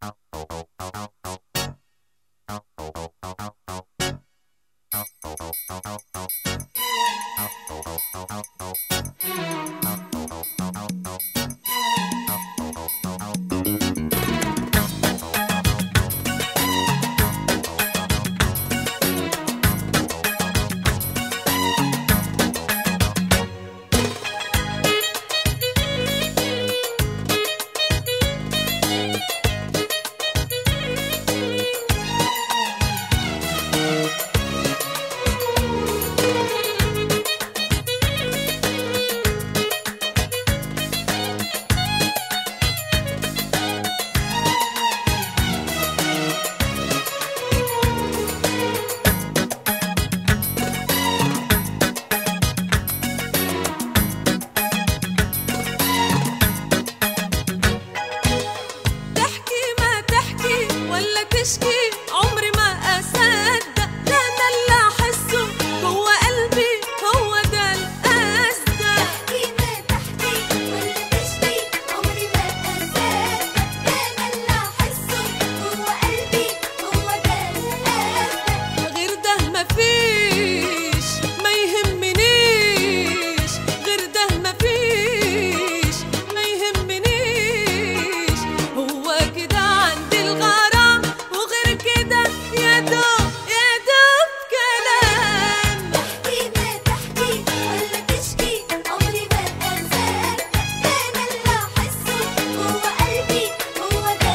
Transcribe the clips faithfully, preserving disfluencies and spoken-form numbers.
عمري ما أصدق، ده أنا اللي أحسه جوا قلبي هو ده الأصدق. تحكي ما تحكي ولا تشكي، عمري ما أصدق، ده أنا اللي أحسه جوا قلبي هو ده الأصدق. غير ده مفيش، ما يهمنيش، غير ده مفيش، ما يهمنيش. هو كده عندي الغرام، وغير كده يا دوب يا دوب كلام. تحكي ما تحكي ولا تشكي، عمري ما أصدق، ده أنا اللي أحسه جوا قلبي هو ده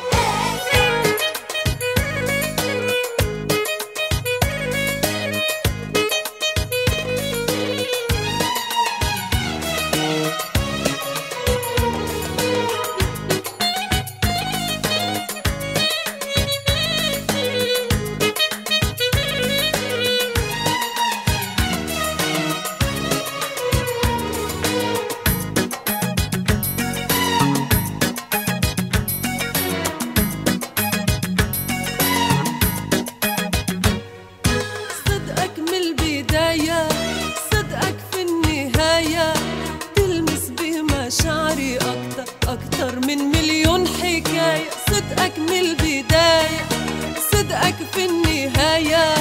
صدقك من البداية، صدقك في النهاية، تلمس بمشاعري أكتر أكتر من مليون حكاية. صدقك من البداية، صدقك في النهاية،